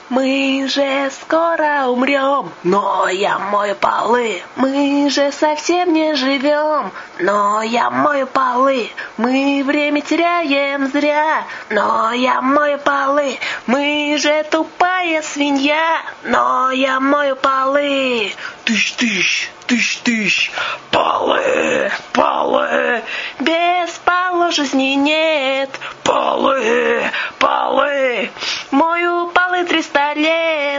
Мы же скоро умрем, но я мою полы. Мы же совсем не живем, но я мою полы. Мы время теряем зря, но я мою полы. Мы же тупая свинья, но я мою полы. Тыщ-тыщ, тыщ-тыщ, полы, полы. Без полу жизни нет, полы, полы. Мою полы 300 лет.